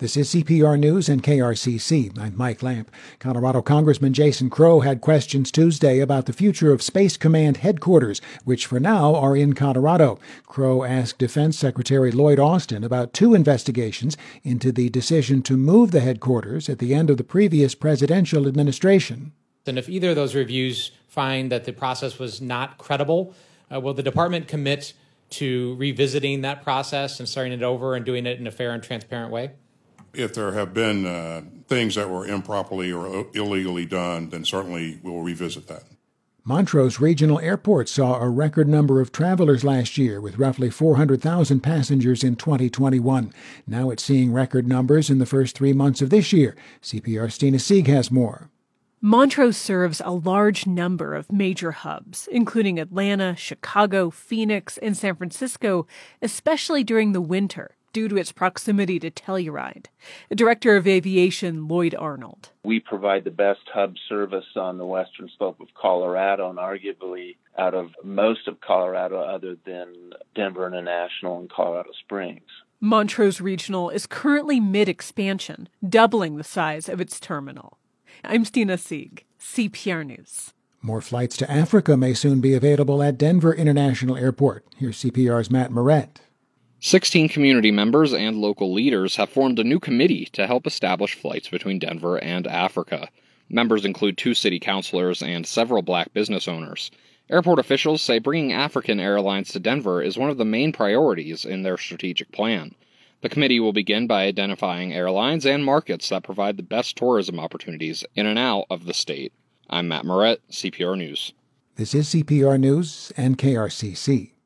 This is CPR News and KRCC. I'm Mike Lamp. Colorado Congressman Jason Crow had questions Tuesday about the future of Space Command headquarters, which for now are in Colorado. Crow asked Defense Secretary Lloyd Austin about two investigations into the decision to move the headquarters at the end of the previous presidential administration. And if either of those reviews find that the process was not credible, will the department commit to revisiting that process and starting it over and doing it in a fair and transparent way? If there have been things that were improperly or illegally done, then certainly we'll revisit that. Montrose Regional Airport saw a record number of travelers last year, with roughly 400,000 passengers in 2021. Now it's seeing record numbers in the first 3 months of this year. CPR's Stina Sieg has more. Montrose serves a large number of major hubs, including Atlanta, Chicago, Phoenix, and San Francisco, especially during the winter, due to its proximity to Telluride. Director of Aviation Lloyd Arnold. We provide the best hub service on the western slope of Colorado, and arguably out of most of Colorado other than Denver International and Colorado Springs. Montrose Regional is currently mid-expansion, doubling the size of its terminal. I'm Stina Sieg, CPR News. More flights to Africa may soon be available at Denver International Airport. Here's CPR's Matt Moret. 16 community members and local leaders have formed a new committee to help establish flights between Denver and Africa. Members include 2 city councilors and several black business owners. Airport officials say bringing African airlines to Denver is one of the main priorities in their strategic plan. The committee will begin by identifying airlines and markets that provide the best tourism opportunities in and out of the state. I'm Matt Moret, CPR News. This is CPR News and KRCC.